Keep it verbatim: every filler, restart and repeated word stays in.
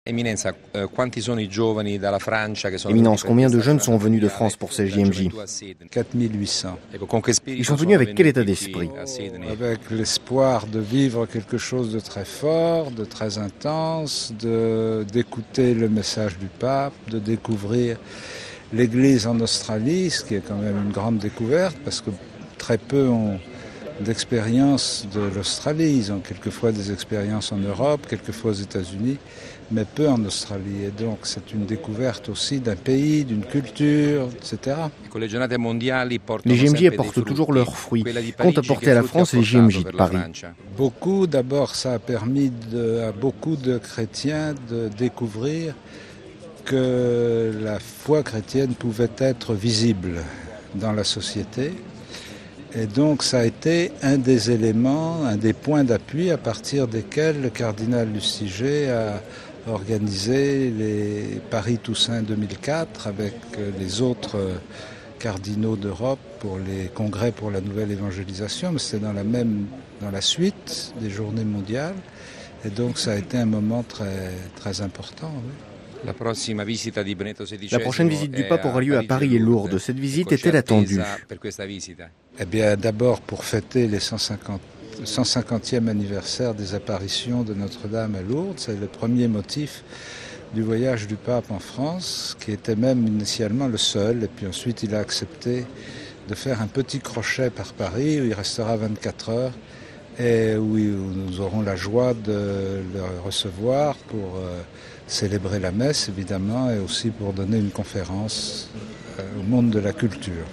Éminence, combien de jeunes sont venus de France pour ces J M J? quatre mille huit cents. Ils sont venus avec quel état d'esprit? Avec l'espoir de vivre quelque chose de très fort, de très intense, de, d'écouter le message du pape, de découvrir l'Église en Australie, ce qui est quand même une grande découverte, parce que très peu ont d'expérience de l'Australie. Ils ont quelquefois des expériences en Europe, quelquefois aux États-Unis, mais peu en Australie. Et donc c'est une découverte aussi d'un pays, d'une culture, et cetera. Les J M J apportent toujours leurs fruits. Qu'ont apporté à la France les J M J de Paris? Beaucoup, d'abord, ça a permis de, à beaucoup de chrétiens de découvrir que la foi chrétienne pouvait être visible dans la société. Et donc ça a été un des éléments, un des points d'appui à partir desquels le cardinal Lustiger a organisé les Paris Toussaint deux mille quatre avec les autres cardinaux d'Europe pour les congrès pour la nouvelle évangélisation, mais c'était dans la même, dans la suite des journées mondiales. Et donc ça a été un moment très, très important. Oui. La prochaine visite du pape aura lieu à Paris et Lourdes. Cette visite est-elle attendue? Eh bien, d'abord pour fêter les cent cinquantième anniversaire des apparitions de Notre-Dame à Lourdes. C'est le premier motif du voyage du pape en France, qui était même initialement le seul. Et puis ensuite, il a accepté de faire un petit crochet par Paris, où il restera vingt-quatre heures, et où nous aurons la joie de le recevoir pour euh, célébrer la messe, évidemment, et aussi pour donner une conférence euh, au monde de la culture.